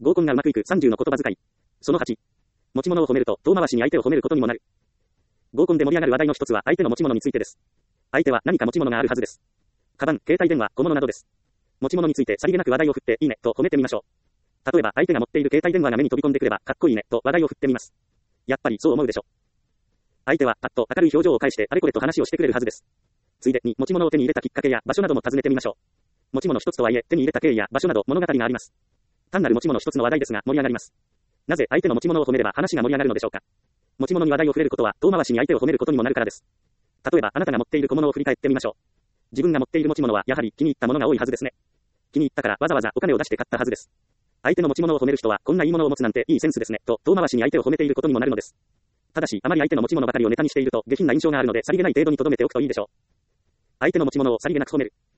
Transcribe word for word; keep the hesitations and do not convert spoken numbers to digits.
合コンがうまくいくさんじゅうの言葉遣い。そのはち。持ち物を褒めると、遠回しに相手を褒めることにもなる。合コンで盛り上がる話題の一つは相手の持ち物についてです。相手は何か持ち物があるはずです。カバン、携帯電話、小物などです。持ち物についてさりげなく話題を振って、いいね、と褒めてみましょう。例えば、相手が持っている携帯電話が目に飛び込んでくれば、かっこいいね、と話題を振ってみます。やっぱりそう思うでしょ。相手は、パッと明るい表情を返して、あれこれと話をしてくれるはずです。ついでに、持ち物を手に入れたきっかけや場所なども尋ねてみましょう。持ち物一つとはいえ、手に入れた経緯や場所など物語があります。単なる持ち物一つの話題ですが、盛り上がります。なぜ相手の持ち物を褒めれば話が盛り上がるのでしょうか。持ち物に話題を触れることは、遠回しに相手を褒めることにもなるからです。例えば、あなたが持っている小物を振り返ってみましょう。自分が持っている持ち物は、やはり気に入ったものが多いはずですね。気に入ったから、わざわざお金を出して買ったはずです。相手の持ち物を褒める人は、こんないいものを持つなんていいセンスですね、と遠回しに相手を褒めていることにもなるのです。ただし、あまり相手の持ち物ばかりをネタにしていると、下品な印象があるので、さりげない程度に留めておくといいでしょう。相手の持ち物をさりげなく褒める。